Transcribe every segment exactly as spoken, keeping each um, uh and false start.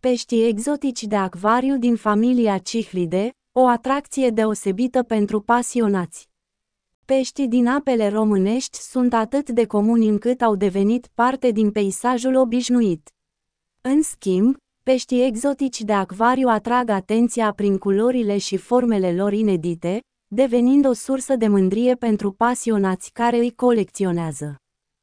Peștii exotici de acvariu din familia Cichlide, o atracție deosebită pentru pasionați. Peștii din apele românești sunt atât de comuni încât au devenit parte din peisajul obișnuit. În schimb, peștii exotici de acvariu atrag atenția prin culorile și formele lor inedite, devenind o sursă de mândrie pentru pasionați care îi colecționează.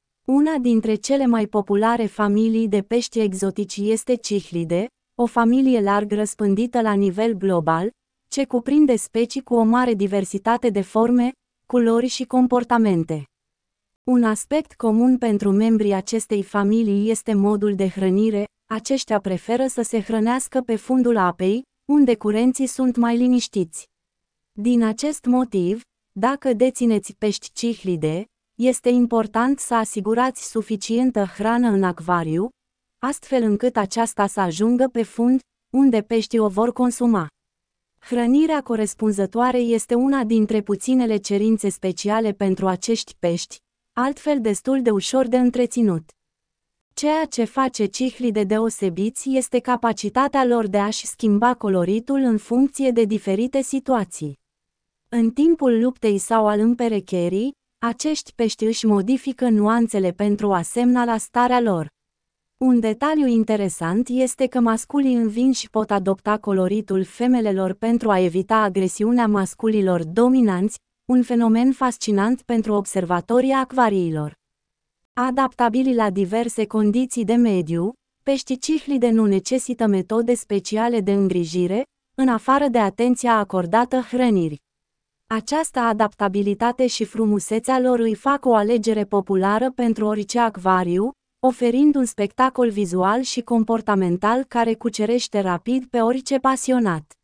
Una dintre cele mai populare familii de pești exotici este Cichlide, o familie larg răspândită la nivel global, ce cuprinde specii cu o mare diversitate de forme, culori și comportamente. Un aspect comun pentru membrii acestei familii este modul de hrănire, aceștia preferă să se hrănească pe fundul apei, unde curenții sunt mai liniștiți. Din acest motiv, dacă dețineți pești Cichlide, este important să asigurați suficientă hrană în acvariu, astfel încât aceasta să ajungă pe fund, unde peștii o vor consuma. Hrănirea corespunzătoare este una dintre puținele cerințe speciale pentru acești pești, altfel destul de ușor de întreținut. Ceea ce face Cichlide deosebiți este capacitatea lor de a-și schimba coloritul în funcție de diferite situații. În timpul luptei sau al împerecherii, acești pești își modifică nuanțele pentru a semnala starea lor. Un detaliu interesant este că masculii învinși pot adopta coloritul femelelor pentru a evita agresiunea masculilor dominanți, un fenomen fascinant pentru observatorii acvariilor. Adaptabili la diverse condiții de mediu, peștii Cichlide nu necesită metode speciale de îngrijire, în afară de atenția acordată hrănirii. Această adaptabilitate și frumusețea lor îi fac o alegere populară pentru orice acvariu, oferind un spectacol vizual și comportamental care cucerește rapid pe orice pasionat.